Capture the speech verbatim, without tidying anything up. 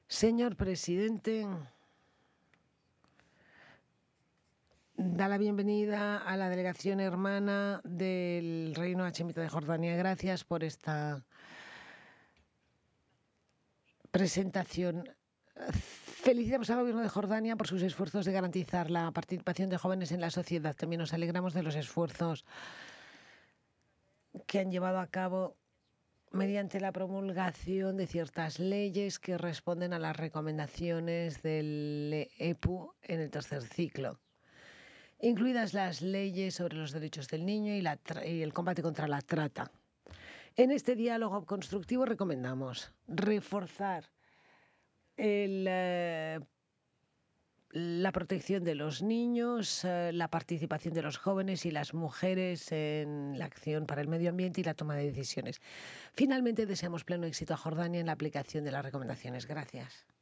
Señor presidente, da la bienvenida a la delegación hermana del Reino Hachemita de Jordania. Gracias por esta presentación. Felicitamos al Gobierno de Jordania por sus esfuerzos de garantizar la participación de jóvenes en la sociedad. También nos alegramos de los esfuerzos que han llevado a cabo mediante la promulgación de ciertas leyes que responden a las recomendaciones del E P U en el tercer ciclo, incluidas las leyes sobre los derechos del niño y, la y el combate contra la trata. En este diálogo constructivo recomendamos reforzar el, eh, la protección de los niños, eh, la participación de los jóvenes y las mujeres en la acción para el medio ambiente y la toma de decisiones. Finalmente, deseamos pleno éxito a Jordania en la aplicación de las recomendaciones. Gracias.